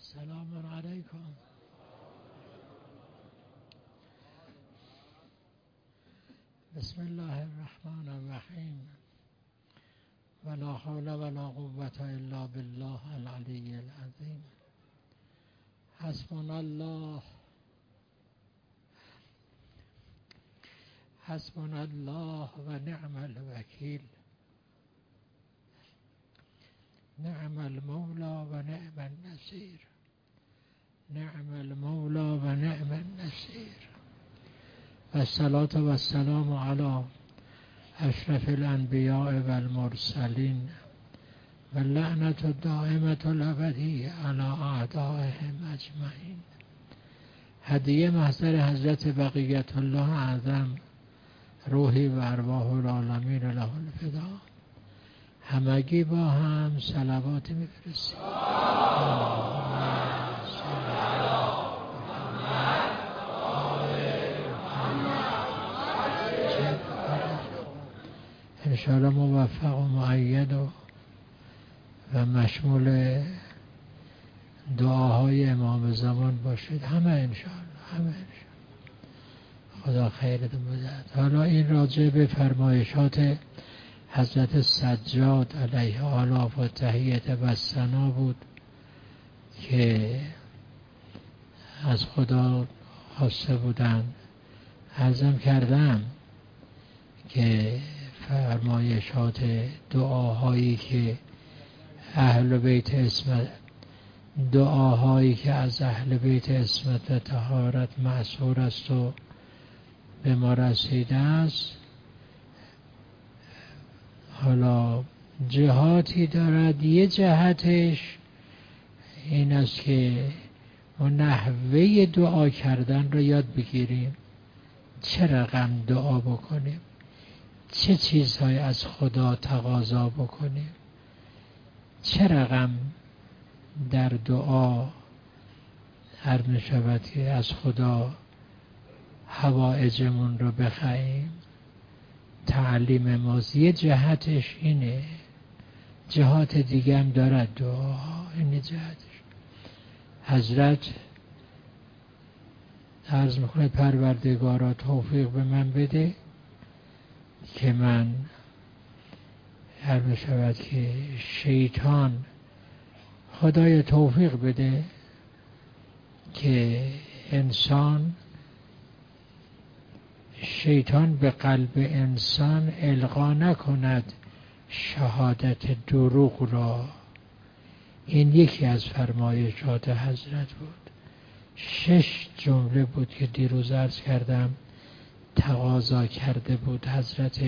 سلام علیکم. بسم الله الرحمن الرحیم. ولا حول ولا قوة الا بالله العلی العظیم. حسبنا الله حسبنا الله و نعم الوکیل. نعم المولى و نعم النصير. نعم المولى و نعم النصير. و الصلاة و السلام علی اشرف الانبیاء و المرسلین و لعنت الدائمة الابدیة علی اعدائهم اجمعین. هدیه محضر حضرت بقیت الله اعظم روحی و ارواح العالمین له الفدا. همگی با هم صلوات میفرستیم. انشاءالله موفق و مؤید و مشمول دعاهای امام زمان باشید. همه انشاءالله. خدا خیرتون بدهد. حالا این راجع به فرمایشات حضرت سجاد علیه آلاف و تحییت و ثنا بود که از خدا خواسته بودند. عرضم کردم که فرمایشات دعاهایی که اهل بیت اسمت، دعاهایی که از اهل بیت اسمت و طهارت معصور است و به ما رسیده است، حالا جهاتی دارد. یه جهتش این است که ما نحوه دعا کردن رو یاد بگیریم. چه رقم دعا بکنیم، چه چیزهای از خدا تقاضا بکنیم، چه رقم در دعا هر می شود که از خدا حوائجمون رو بخواهیم. تعلیم ماست. یه جهتش اینه، جهات دیگه هم دارد دعا. این جهتش. حضرت عرض میکنه پروردگارا توفیق به من بده که من هر بشود که شیطان، خدای توفیق بده که شیطان به قلب انسان القا نکند شهادت دروغ را. این یکی از فرمایشات حضرت بود. 6 جمله بود که دیروز عرض کردم تقاضا کرده بود حضرت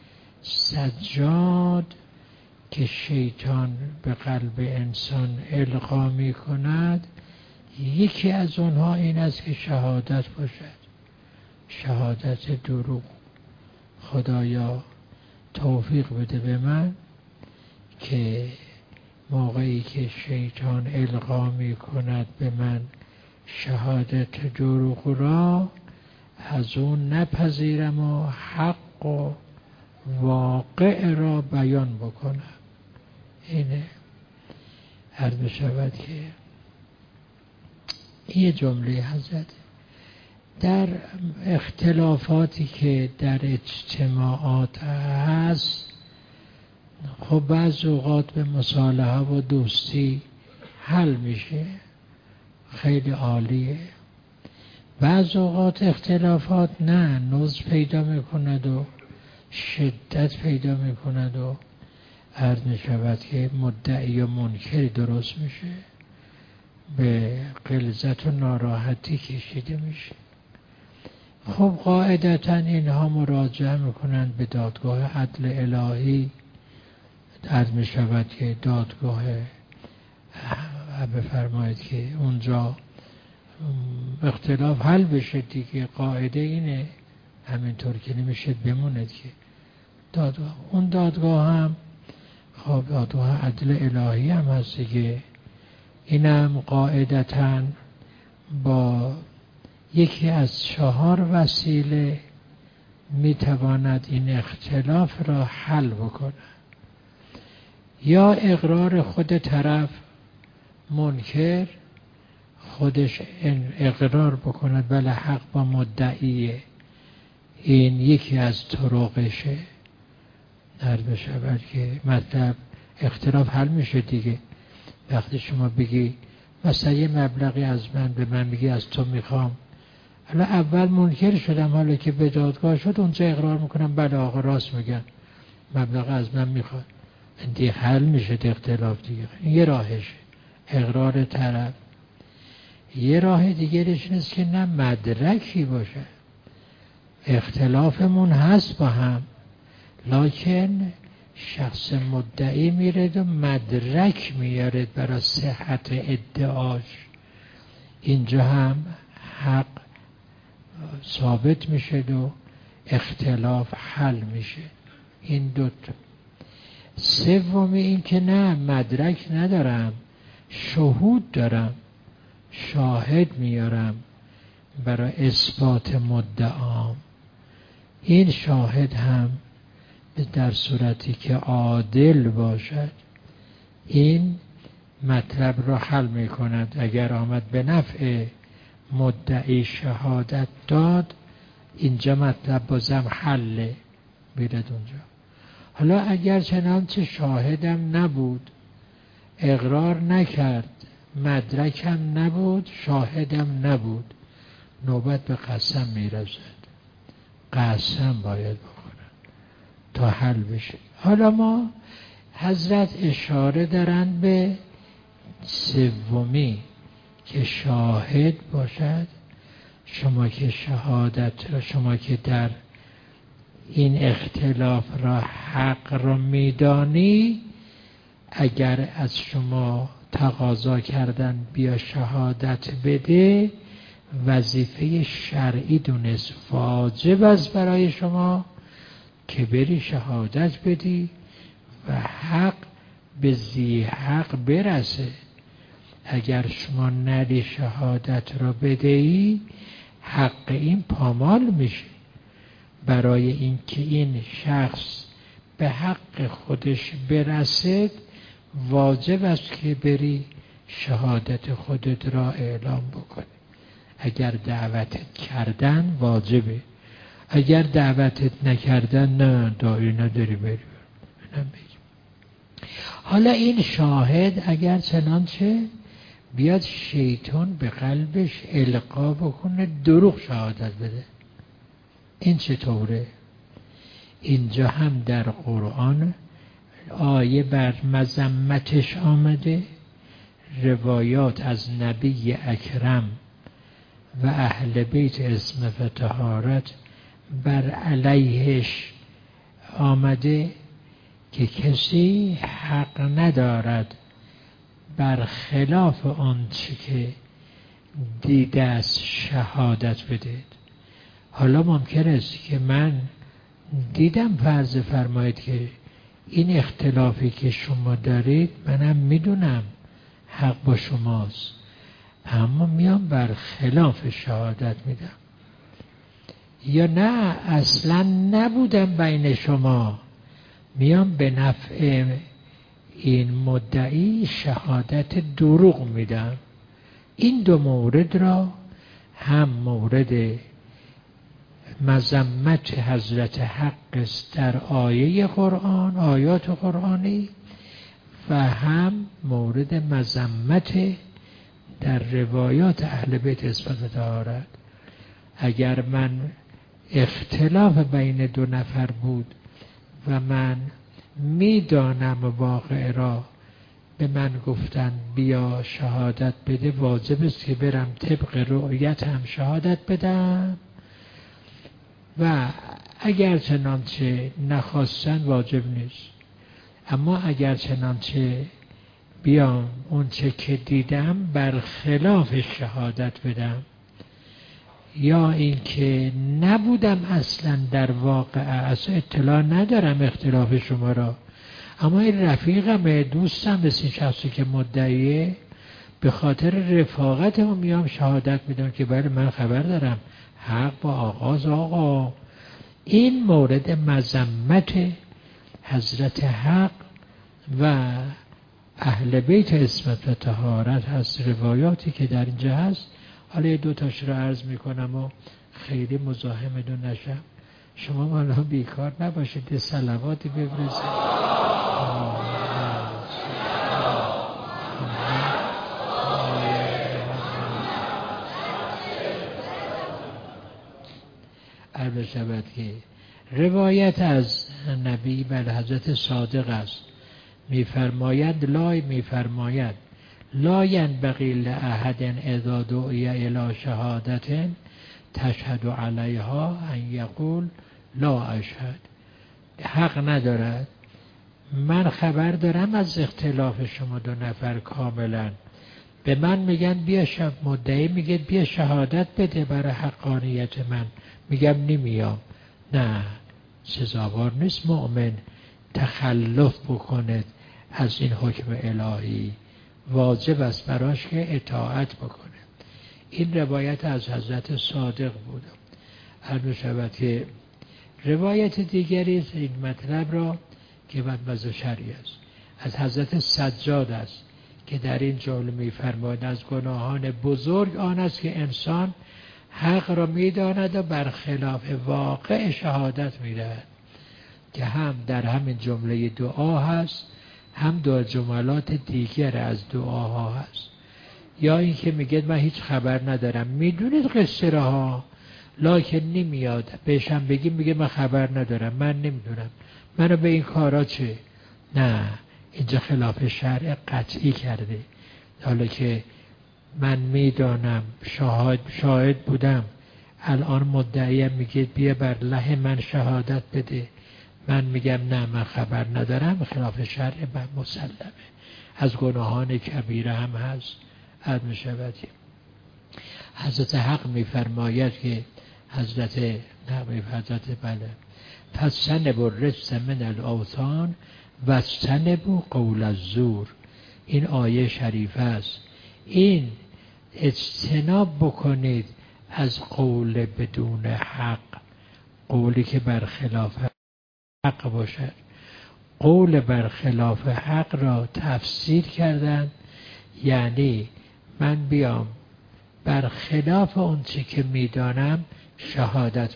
سجاد که شیطان به قلب انسان القا می کند. یکی از اونها این است که شهادت باشد، شهادت دروغ. خدایا توفیق بده به من که موقعی که شیطان القا می کند به من شهادت دروغ را، از اون نپذیرم و حق و واقع را بیان بکنم. اینه عرض بشود که یه جمله حضرت در اختلافاتی که در اجتماعات هست، خب بعض اوقات به مصالحه و دوستی حل میشه، خیلی عالیه. بعض اوقات اختلافات نه، نوز پیدا میکند و شدت پیدا میکند و عرض میشود که مدعی و منکری درست میشه، به غلظت و ناراحتی کشیده میشه. خب قاعدتا اینها مراجعه میکنند به دادگاه عدل الهی. عرض میشود که دادگاه بفرمایید که اونجا اختلاف حل بشه دیگه. قاعده اینه، همینطور که نمیشه بموند که دادگاه. اون دادگاه هم خب دادگاه عدل الهی هم هست دیگه. اینم قاعدتاً با یکی از 4 وسیله میتواند این اختلاف را حل بکنه. یا اقرار خود طرف منکر خودش اقرار بکند بله حق با مدعیه، این یکی از طرقشه، در بشود که مطلب اختلاف حل میشه دیگه. وقتی شما بگی مثلا یه مبلغی از من به من میگی از تو میخوام، حالا اول منکر شدم، حالا که به دادگاه شد اونجا اقرار میکنم بله آقا راست میگن مبلغ از من میخواد، دیگه حل میشه اختلاف دیگه. این یه راهشه اقرار طرف. یه راه دیگرش نیست که نه مدرکی باشه، اختلافمون هست با هم لکن شخص مدعی میرد و مدرک میارد برای صحت ادعاش، اینجا هم حق ثابت میشه و اختلاف حل میشه. این دوتا. سومی این که نه مدرک ندارم، شهود دارم، شاهد میارم برای اثبات مدعام. این شاهد هم در صورتی که عادل باشد این مطلب را حل می کند. اگر آمد به نفع مدعی شهادت داد اینجا مطلب بازم حله بیرد اونجا. حالا اگر چنانچه شاهدم نبود، اقرار نکرد، مدرکم نبود، شاهدم نبود، نوبت به قسم میرسد. قسم باید بخورن تا حل بشه. حالا ما حضرت اشاره دارند به سومی که شاهد باشد. شما که شهادت را، شما که در این اختلاف را حق را میدانی، اگر از شما تقاضا کردن بیا شهادت بده، وظیفه شرعی دونست، واجب است برای شما که بری شهادت بدی و حق به ذی حق برسه. اگر شما نری شهادت را بدهی حق این پامال میشه. برای اینکه این شخص به حق خودش برسد واجب است که بری شهادت خودت را اعلام بکنی. اگر دعوتت کردن واجبه، اگر دعوتت نکردن نه دایی نداری بری. حالا این شاهد اگر چنانچه بیاد شیطان به قلبش القا بکنه دروغ شهادت بده، این چطوره؟ اینجا هم در قرآن آیه بر مذمتش آمده، روایات از نبی اکرم و اهل بیت عصمت و طهارت بر علیهش آمده که کسی حق ندارد بر خلاف آنچه که دیده است شهادت بدهد. حالا ممکن است که من دیدم، فرض فرمایید که این اختلافی که شما دارید منم میدونم حق با شماست، اما میام بر خلاف شهادت میدم. یا نه اصلا نبودم بین شما، میام به نفع این مدعی شهادت دروغ میدم. این دو مورد را، هم مورد مذمت حضرت حق است در آیه قرآن، آیات قرآنی، و هم مورد مذمت در روایات اهل بیت عصمت و طهارت. اگر من اختلاف بین دو نفر بود و من میدانم واقع را، به من گفتن بیا شهادت بده، واجب است که برم طبق رؤیت هم شهادت بدم، و اگر چنانچه نخواستن واجب نیست. اما اگر چنانچه بیام اون چه که دیدم بر خلاف شهادت بدم، یا اینکه نبودم اصلا در واقع، اصلا اطلاع ندارم اختلاف شما را، اما این رفیقم، دوستم، مثل این شخصی که مدعیه، به خاطر رفاقت هم میام شهادت میدم که بله من خبر دارم حق با آغاز آقا. این مورد مذمت حضرت حق و اهل بیت عصمت و طهارت هست. روایاتی که در اینجا هست، حالا 2 تاش رو عرض میکنم و خیلی مزاحمتون نشم. شما مالا بیکار نباشید، صلواتی بفرستید. عرض شود که روایت از نبی بر حضرت صادق است، میفرماید لا ینبغی لأحد اذا دعی الی شهادت تشهد علیها ان یقول لا اشهد. حق ندارد. من خبر دارم از اختلاف شما 2 نفر کاملا. به من میگن بیا مدعی میگه بیا شهادت بده برای حقانیت من، میگم نمیام. نه، سزاوار نیست مؤمن تخلف بکنه از این حکم الهی. واجب است براش که اطاعت بکنه. این روایت از حضرت صادق بود. عرض شود که روایت دیگری این مطلب را که مطلب شرعی است از حضرت سجاد است که در این جمله می‌فرماید از گناهان بزرگ آن است که انسان حق را می‌داند و برخلاف واقع شهادت می‌دهد، که هم در همین جمله دعا هست، هم 2 جملات دیگر از دعاها هست. یا این که میگه من هیچ خبر ندارم، میدونید قصه را ها، لکن نمیاد بهشم بگیم میگه من خبر ندارم، من نمیدونم، منو به این کارا چه. نه، اینجا خلاف شرع قطعی کرده. حالا که من میدانم، شاهد بودم، الان مدعیم میگه بیا بر له من شهادت بده، من میگم نه من خبر ندارم، خلاف شرع مسلمه. از گناهان کبیره هم هست. عرض می‌شود حضرت حق میفرماید که حضرت بله فاجتنبوا الرجس من الاوثان واجتنبوا قول الزور. این آیه شریفه است. این اجتناب بکنید از قول بدون حق، قولی که برخلاف حق باشد. قول برخلاف حق را تفسیر کردند، یعنی من بیام برخلاف اون چی که میدانم شهادت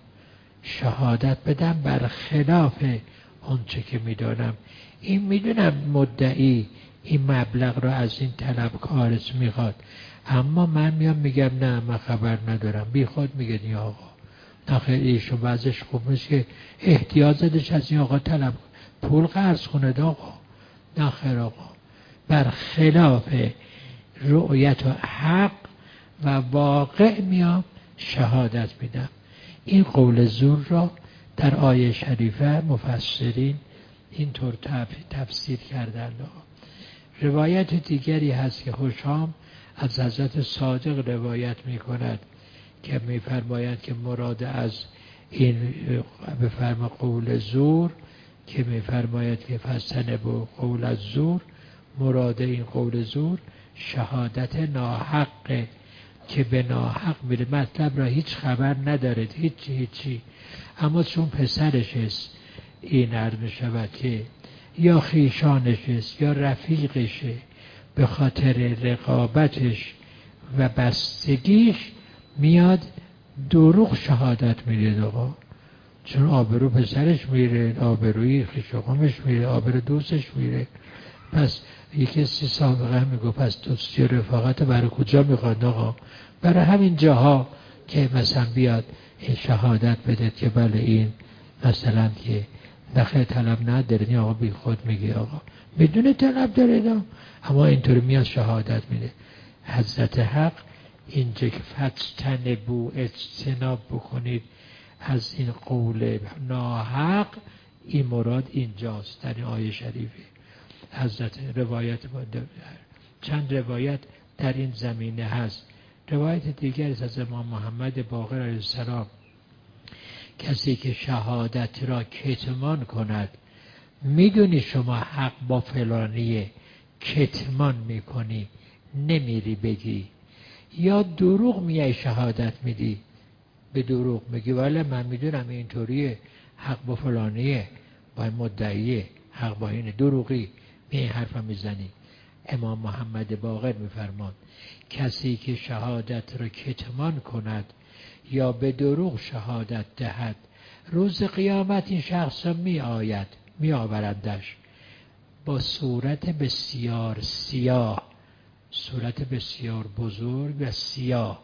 بدم برخلاف اون چی که میدانم. این میدونم مدعی این مبلغ را از این طلبکارش میخواد، اما من میام میگم نه من خبر ندارم. بی خود میگه این آقا نخیر ایشون وضعش خوب نیست که احتیاج زدش از این آقا طلب پول قرض کنه. آقا نخیر آقا، برخلاف رؤیت و حق و واقع میام شهادت میدم. این قول زور را در آیه شریفه مفسرین اینطور تفسیر کردند. روایت دیگری هست که هشام از حضرت صادق روایت میکند که میفرماید که مراد از این بفرما قول زور که میفرماید که فاجتنبوا قول الزور، مراد این قول زور شهادت ناحق که به ناحق میره، مطلب را هیچ خبر ندارد، هیچی، اما چون پسرش است این عرض می‌شود که یا خیشانش است یا رفیقشه، به خاطر رقابتش و بستگیش میاد دروغ شهادت میده. آقا چون آبرو پسرش میره، آبروی خیشاقامش میره، آبرو دوستش میره، پس یکی 30 سابقه میگو پس دوستی رفاقت برای کجا میخواد؟ آقا برای همین جاها که مثلا بیاد این شهادت بده که بله این مثلا که دخل طلب نداره، آقا بی خود میگه آقا بدون طلب داره، اما اینطوری میاد شهادت میده. حضرت حق اینجا که فاجتنبوا اجتناب بکنید از این قول ناحق، این مراد اینجاست در این آیه شریفه. حضرت روایت چند روایت در این زمینه هست. روایت دیگر از امام محمد باقر علیه السلام، کسی که شهادت را کتمان کند، میدونی شما حق با فلانیه، کتمان میکنی، نمیری بگی، یا دروغ میای شهادت میدی، به دروغ میگی ولی من میدونم اینطوریه، حق با فلانیه، با مدعیه، حق با اینه، دروغی می حرف میزنی. امام محمد باقر میفرماد کسی که شهادت را کتمان کند یا به دروغ شهادت دهد روز قیامت این شخص را می آورندش با صورت بسیار سیاه، صورت بسیار بزرگ و سیاه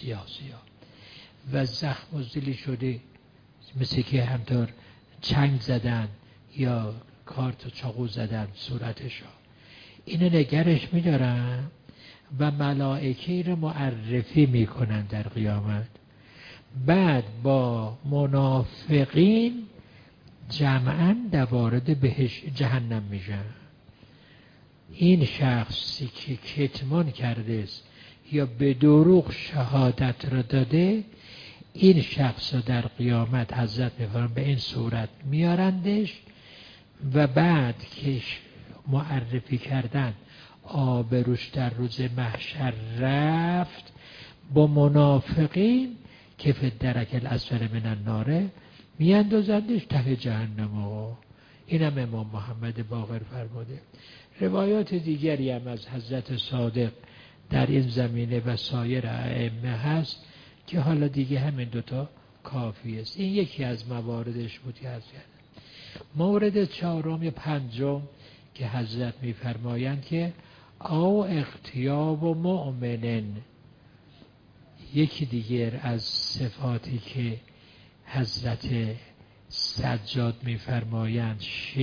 و زخم و زیلی شده، مثل که همطور چنگ زدن یا کارت و چاقو زدن صورتش را. اینو نگرش می‌دارن و ملائکه رو معرفی میکنن در قیامت. بعد با منافقین جمعاً در وارد جهنم میشن. این شخصی که کتمان کرده است یا به دروغ شهادت را داده، این شخص را در قیامت حضرت میفرمایند به این صورت میارندش و بعد که معرفی کردن آبروش در روز محشر رفت، با منافقین که فی الدرک الاسفل من النار میاندازندش ته جهنم. اینم امام محمد باقر فرموده. روایات دیگری هم از حضرت صادق در این زمینه و سایر ائمه هست که حالا دیگه همین دوتا کافی است. این یکی از مواردش بود که هست. مورد چهارم یا پنجم که حضرت میفرمایند که او اغتیاب و مؤمنن، یکی دیگر از صفاتی که حضرت سجاد میفرمایند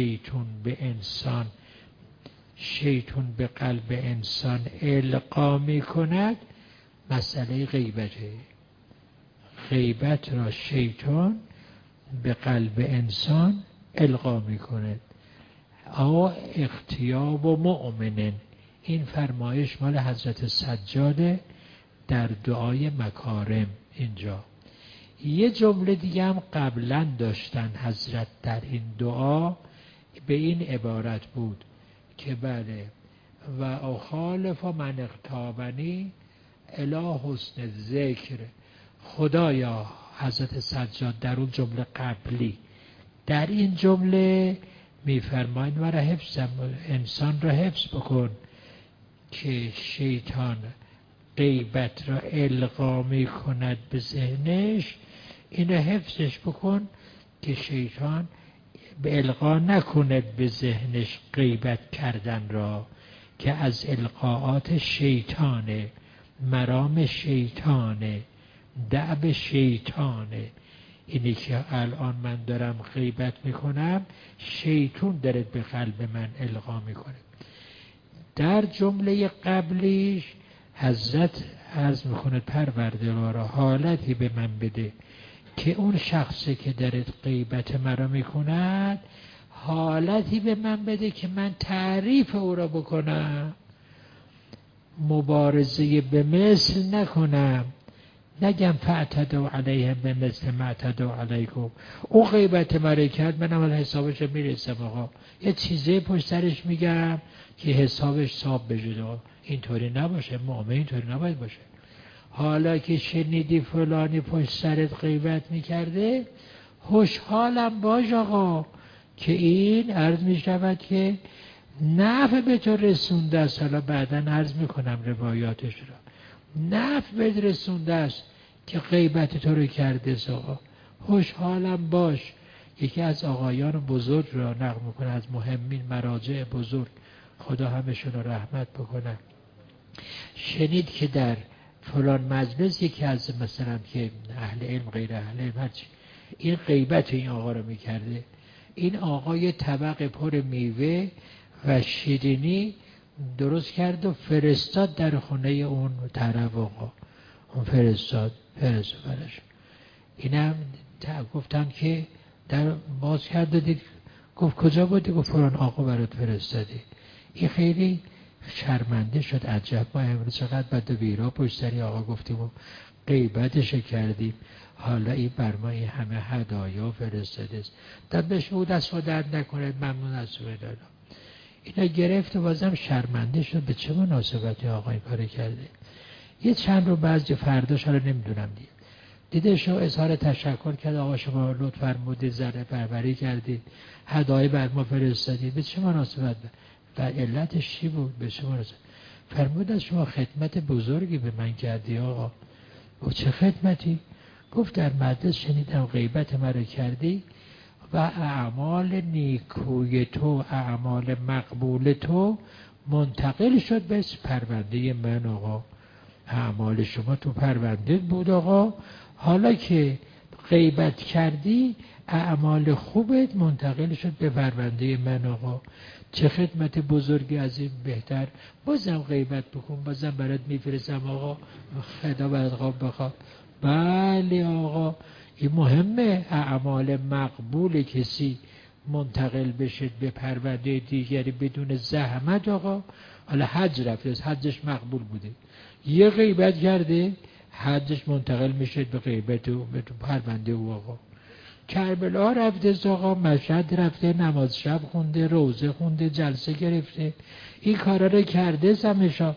شیطون به قلب انسان القا میکند، مسئله غیبته. غیبت را شیطان به قلب انسان القا میکند. او اغتیاب و مؤمنن، این فرمایش مال حضرت سجاده در دعای مکارم. اینجا یه جمله دیگه هم قبلا داشتن حضرت در این دعا، به این عبارت بود که بله و اخالف من اغتابنی الی حسن ذکر. خدایا، حضرت سجاد در اون جمله قبلی، در این جمله میفرمایند مرا حفظم، انسان را حفظ بکن که شیطان غیبت را القا می کند به ذهنش، اینو حفظش بکن که شیطان به القا نکند به ذهنش غیبت کردن را، که از القاءات شیطانه، مرام شیطانه، دأب شیطانه. اینی که الان من دارم غیبت میکنم، شیطان داره به قلب من القا میکنه. در جمله قبلیش حضرت عرض میکنه پروردگارا حالتی به من بده که اون شخصی که داره غیبت مرا میکند حالتی به من بده که من تعریف او را بکنم، مبارزه به مثل نکنم، نگم فاعتدوا علیهم به مثل ما اعتدوا علیکم. او غیبت مرا کرد، منم الان حسابش رو میرسم. آقا یه چیزی پشت سرش میگم که حسابش صاحب بشه. اینطوری نباشه، مؤمن اینطوری نباید باشه. حالا که شنیدی فلانی پشت سرت غیبت میکرده، خوشحالم باش آقا که این عرض میشود که نفع به تو رسونده است. حالا بعدا عرض میکنم روایاتش را. نفع به رسونده است که غیبت تو رو کرده. آقا خوشحالم باش. یکی از آقایان بزرگ را نقل میکنه، از مهمین مراجع بزرگ، خدا همشون رو رحمت بکنه، شنید که در فلان مجلس یکی از مثلا که اهل علم غیر اهل علم هرچی این غیبت این آقا رو میکرده. این آقا یه طبق پر میوه و شیرینی درست کرد و فرستاد در خونه اون طرف. آقا اون فرستاد برش. اینم گفتم که در باز کرد و دید، گفت کجا بودی؟ گفت فلان آقا برات فرستادی. این خیلی شرمنده شد. عجب ما امروز چقدر بد و بیرا پشت سری آقا گفتیم و غیبتش کردیم، حالا این بر ما این همه هدایا فرستاده است. دستش او دست و درد نکنه، ممنون از تو دادا. اینا گرفت و بازم شرمنده شد. به چه مناسبتی آقا این کار کرده؟ یه چند رو بعضی فرداش حالا نمیدونم دیده شو اظهار تشکر کرد، آقا شما لطف فرمودید، ذره پروری کردید، هدایای بر ما فرستادید، به چه مناسبت؟ در علتش چی بود؟ به شما رسید. فرمود از شما خدمت بزرگی به من کردی آقا. گفت چه خدمتی؟ گفت در مجلس شنیدم غیبت مرا کردی و اعمال نیکوی تو، اعمال مقبول تو منتقل شد به پرونده من آقا. اعمال شما تو پرونده بود آقا، حالا که غیبت کردی اعمال خوبت منتقل شد به پرونده من آقا. چه خدمت بزرگی از این بهتر؟ بازم غیبت بکن، بازم برات میفرستم آقا، خدا برات خواب بخواب. بله آقا، این مهمه. اعمال مقبول کسی منتقل بشه به پرونده دیگری بدون زحمت آقا. حالا حج رفته، حجش مقبول بوده، یه غیبت کرده، حجش منتقل میشه به غیبت و به پرونده او آقا. کربلا رفته آقا، مشهد رفته، نماز شب خونده، روزه خونده، جلسه گرفته، این کارا رو کرده سمشا،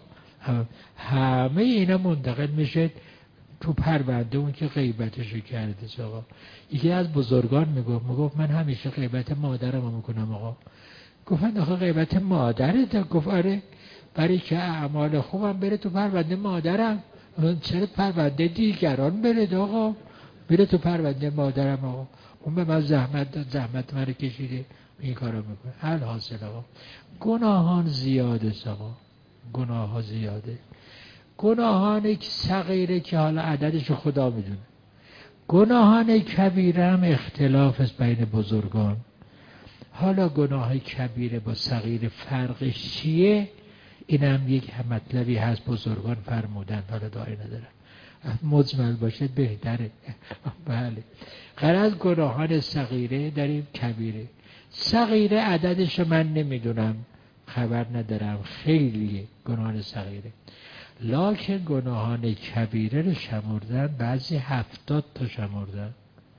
همه اینا منتقل میشه تو پرونده اون که غیبتشو کرده آقا. یکی از بزرگان میگفت من همیشه غیبت مادرم میکنم آقا. گفتن آخه غیبت مادرت؟ گفت آره، برای که اعمال خوبم بره تو پرونده مادرم، چرا پرونده دیگران بره آقا؟ بره تو پرونده مادرم آقا. اون به من زحمت داد، زحمت من کشیده، این کارو میکنه. حل حاصل آقا گناهان زیاده آقا، گناه ها زیاده. گناهان صغیره که حالا عددش خدا میدونه، گناهان کبیره هم اختلاف است بین بزرگان. حالا گناه کبیره با صغیر فرقش چیه؟ اینم یک مطلبی هست بزرگان فرمودن، حالا داعی ندارم، مجمل باشه بهتره. بله، غرض گناهان صغیره داریم، کبیره. صغیره عددش من نمیدونم، خبر ندارم، خیلیه گناهان صغیره. لکن گناهان کبیره رو شمردن، بعضی 70 تا شمردن،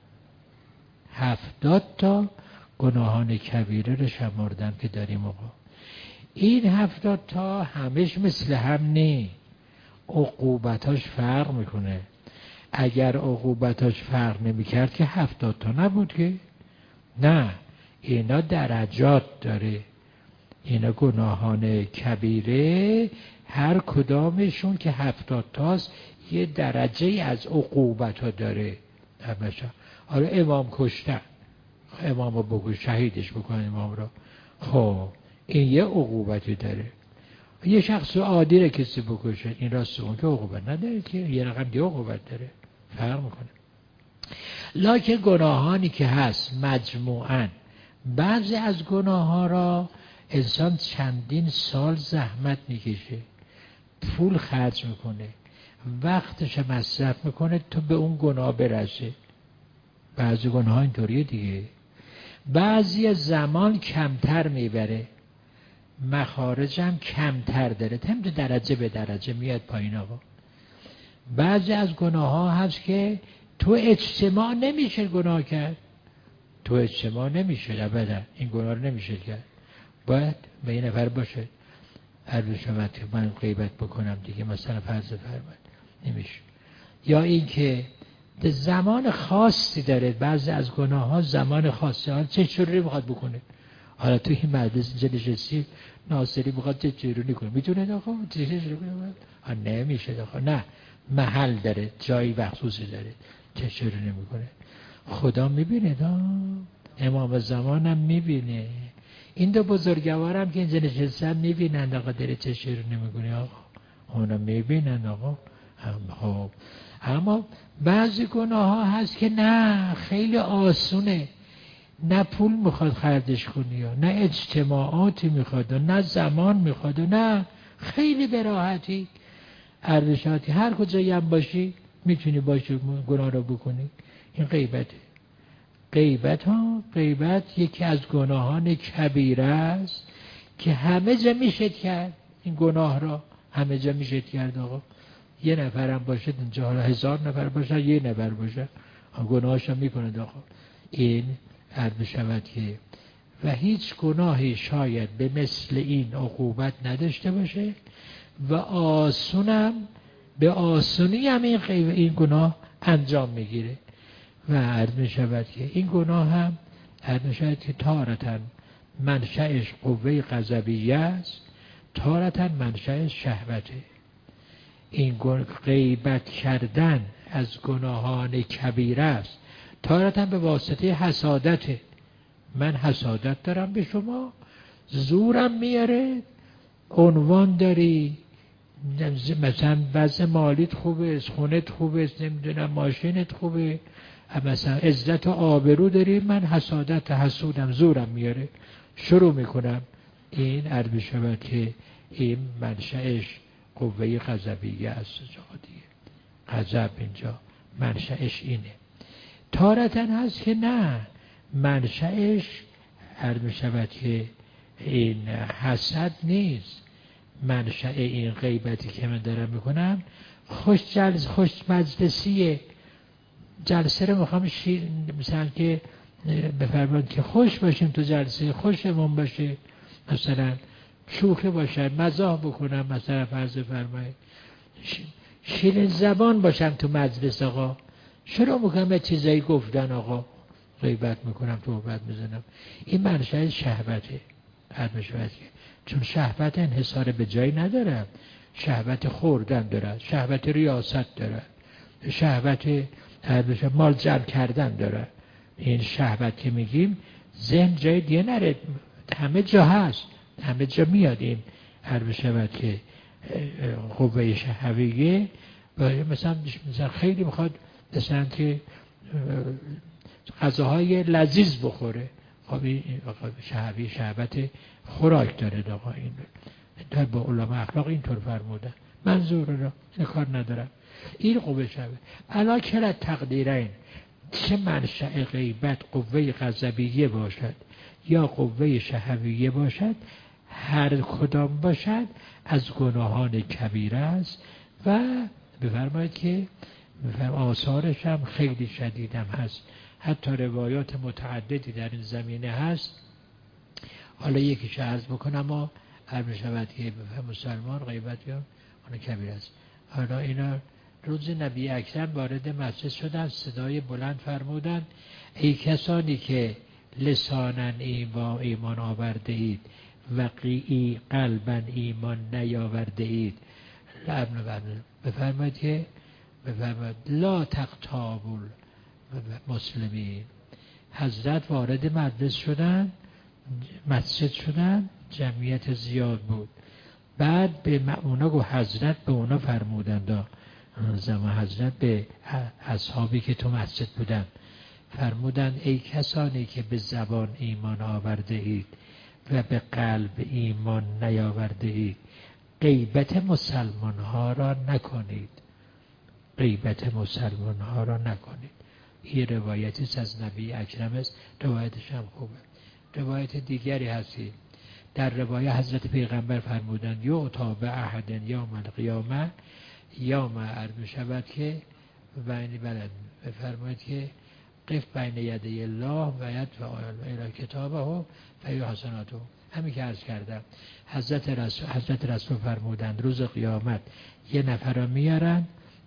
70 تا گناهان کبیره رو شمردن که داریم آقا. این 70 تا همش مثل هم نی، عقوبتاش فرق میکنه. اگر عقوبتاش فرق نمیکرد که 70 تا نبود که. نه، اینا درجات داره. اینا گناهان کبیره هر کدامشون که 70 تاست یه درجه از عقوبت ها داره. حالا امام کشتن، امام رو بکش، شهیدش بکن امام را، خب این یه عقوبتی داره. یه شخص عادی رو کسی بکشه، این راست اون که عقوبت نداره که، یه رقم دیگه عقوبت داره، فرق میکنه. لکن گناهانی که هست مجموعاً، بعضی از گناه ها را انسان چندین سال زحمت میکشه، پول خرج میکنه، وقتش مصرف میکنه تو به اون گناه برسه. بعضی گناه ها اینطوریه دیگه. بعضی زمان کمتر میبره، مخارج هم کمتر داره، تمام درجه به درجه میاد پایین آقا. بعضی از گناه ها هست که تو اجتماع نمیشه گناه کرد، تو اجتماع نمیشه ابدا، این گناه رو نمیشه کرد، باید به این نفر باشه عرض شود که من غیبت بکنم دیگه، مثلا فرض فرمایید نمیشه. یا این که زمان خاصی داره، بعضی از گناه ها زمان خاصی، حالا چه چجوری میخواد بکنه؟ حالا تو این مجلس اینجا نشستی، ناصری میخواد چه چجوری کنه، میتونه آقا چه چجوری کنه؟ نمیشه آقا، نه، محل داره، جایی مخصوصی داره، چه چجوری نمیکنه. خدا میبینه، امام زمان هم میبینه، این دو بزرگوارم که اینجا نشستن میبینن آقا داره چه چجوری نمیکنه آقا، اونا میبینن آقا. خب اما بعضی گناه ها هست که نه، خیلی آسونه، نه پول میخواد خرجش کنی، نه اجتماعاتی میخواد، نه زمان میخواد، نه خیلی به راحتی ارزشاتی هر کجایی هم باشی میتونی باشی گناه رو بکنی. این غیبته. غیبت یکی از گناهان کبیره است که همه جا میشه کرد، این گناه را همه جا میشه کرد آقا. یه نفر هم باشه اینجا، حالا 1000 نفر باشه، یه نفر باشه گناهش هم میکنه آقا. این عرض شود که و هیچ گناهی شاید به مثل این عقوبت نداشته باشه و به آسونی هم این گناه انجام میگیره. و عرض شود که این گناه هم عرض شود که تارتاً منشأش قوه غضبیه است، تارتا منشأش شهوته. این غیبت کردن از گناهان کبیره است، تارتا به واسطه حسادته. من حسادت دارم به شما، زورم میاره، عنوان داری، مثلا وضع مالیت خوبه، خونت خوبه، نمیدونم ماشینت خوبه، مثلا عزت و آبرو داری، من حسودم، زورم میاره، شروع میکنم. این عربی شود که این منشأش قوه غضبیه است. جادیه غضب اینجا منشأش اینه. تارتن هست که نه، منشأش عربی شود که این حسد نیست. منشأ این غیبتی که من دارم میکنم خوش مجلسیه. جلسه رو میخوام مثلا که بفرمایید که خوش باشیم تو جلسه، خوشمون باشه، مثلا شوخی باشه، مزاح بکنم، مثلا فرض فرمایید شیرین زبان باشم تو مجلس. آقا شروع میکنم یه چیزایی گفتن، آقا غیبت میکنم، توبت میزنم. این منشأ شهوته. حد شهوت که چون شهوت انحصار به جایی نداره، شهوت خوردن داره، شهوت ریاست داره، شهوت مال جمع کردن داره. این شهوت که میگیم ذهن جای دیگه نره، همه جا هست، همه جا میاد. این هر شهوت که قوه شهویه، مثلا خیلی میخواد مثلا که غذاهای لذیذ بخوره، خب شهوت خوراک داره. آقا این در با علما اخلاق اینطور فرمودن، منظور را این کار ندارم. این قوه شهوه علا کلا تقدیرین، چه منشأ غیبت قوه غضبیه باشد یا قوه شهویه باشد، هر کدام باشد از گناهان کبیره است و بفرمایید که آثارش هم خیلی شدید هم هست. حتی روایات متعددی در این زمینه هست. حالا یکیش عرض بکنم و عرض شود که مسلمان غیبت یا آن کبیر است. حالا اینا روز نبی اکرم وارد مسجد شدن، صدای بلند فرمودند ای کسانی که لسانن ایمان آورده اید و قیئی قلبن ایمان نیاورده اید، بفرمایید که بفرمایید لا تقتابوا مسلمین. حضرت وارد مجلس شدن، مسجد شدن، جمعیت زیاد بود. بعد به اونا گفت، حضرت به اونا فرمودند، زمان حضرت به اصحابی که تو مسجد بودن فرمودند ای کسانی که به زبان ایمان آورده اید و به قلب ایمان نیاورده اید، غیبت مسلمان ها را نکنید. غیبت مسلمان ها را نکنید. این روایتی از نبی اکرم است، روایتش هم خوبه. روایت دیگری هستی، در روایت حضرت پیغمبر فرمودند یعطی به احد یوم القیامه، یوم عرض شود که بلد فرماید که قف بین یدی الله و یدفع الی کتابه و حسناته. همین که عرض کردم، حضرت رسول فرمودند روز قیامت یه نفر را میارن،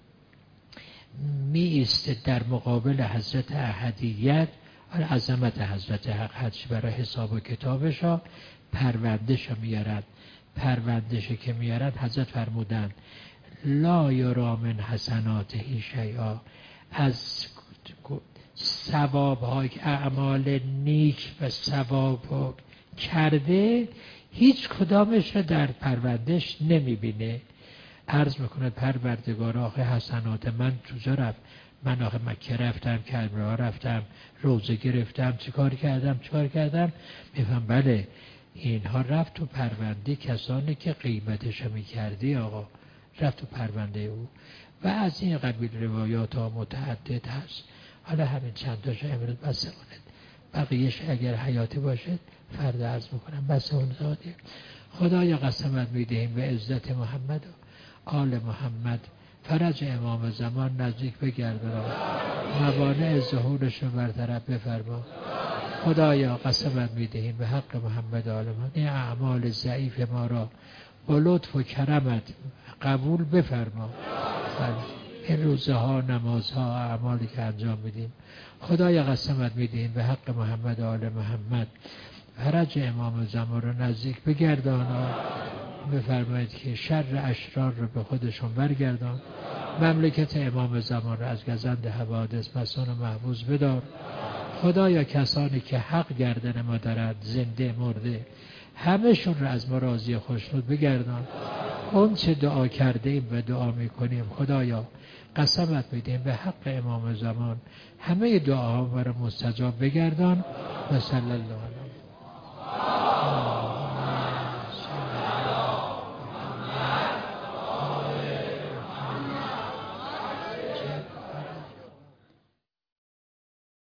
می ایسته در مقابل حضرت احدیت، عظمت حضرت حق برای حساب و کتابش ها، پروندش ها میارد. پروندش که میارد حضرت فرمودند لا یرا من حسناته شیئا، از ثواب های اعمال نیک و ثواب کرده هیچ کدامش را در پروندش نمیبینه. عرض میکنه پروردگار آخه حسنات من کجا رفت؟ من آخه مکه رفتم، کربلا رفتم، روزه گرفتم، چیکار کردم؟ میفهم بله اینها رفت تو پرونده کسانی که قیمتش میکردی. آقا رفت تو پرونده او. و از این قبیل روایات ها متعدد هست. حالا همین چند تاشو امروز بسه کنید، بقیهش اگر حیاتی باشه فردا عرض میکنم. بسه اون زاده. خدایا قسمت میدهیم به عزت محمد و آل محمد، فرج امام زمان نزدیک بگردان، موانع ظهورش رو برطرف بفرما. خدایا قسمت میدهیم به حق محمد و آل محمد، این اعمال ضعیف ما را با لطف و کرمت قبول بفرما. این روزه ها، نمازها، اعمالی که انجام میدیم، خدایا قسمت میدهیم به حق محمد و آل محمد، فرج امام زمان رو نزدیک بگردان و بفرمایید که شر اشرار رو به خودشون برگردان. مملکت امام زمان رو از گزند حوادث مسون و محفوظ بدار. خدایا کسانی که حق گردن ما دارد، زنده مرده، همه‌شون رو از ما راضی خوشنود بگردان. اون چه دعا کرده ایم و دعا میکنیم خدایا قسمت میدیم به حق امام زمان همه دعاها ما رو مستجاب بگردان. و صلی الله علیه